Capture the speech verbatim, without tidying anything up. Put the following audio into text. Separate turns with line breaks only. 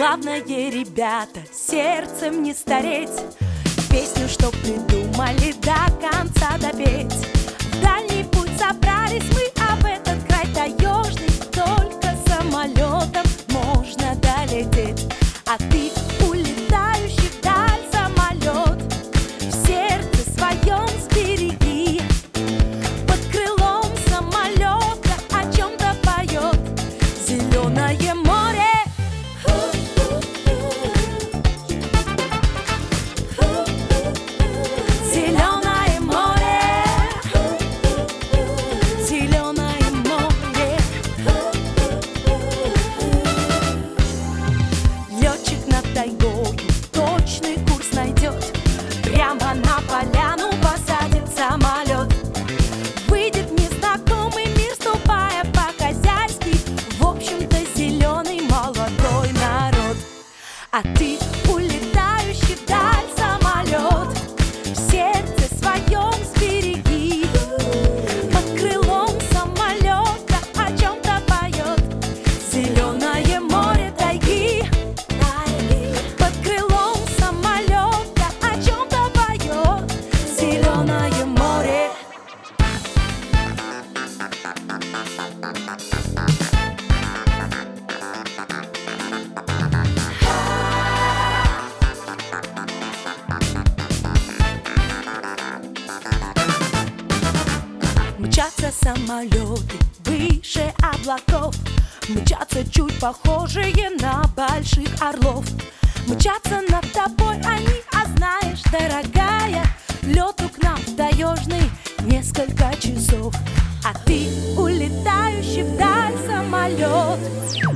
Главное, ребята, сердцем не стареть, песню, что придумали, до конца допеть. В дальний путь собрались мы, а в этот край таежный только самолетом можно долететь. А ты, улетающий вдаль самолет, в сердце своем сбереги. Под крылом самолета о чем-то поет зеленое море. Зеленое море, зеленое море. Летчик над тайгой точный курс найдет, прямо на поляну посадит самолет. Выйдет в незнакомый мир, ступая по-хозяйски, в общем-то зеленый молодой народ. А ты, улетающий вдаль самолет, в сердце своем сбереги. Под крылом самолета о чем-то поет зеленое море тайги. Под крылом самолета о чем-то поет зеленое море. Мчатся самолеты выше облаков, мчатся чуть похожие на больших орлов. Мчатся над тобой они, а знаешь, дорогая, лету к нам в таежный несколько часов. А ты, улетающий вдаль самолет,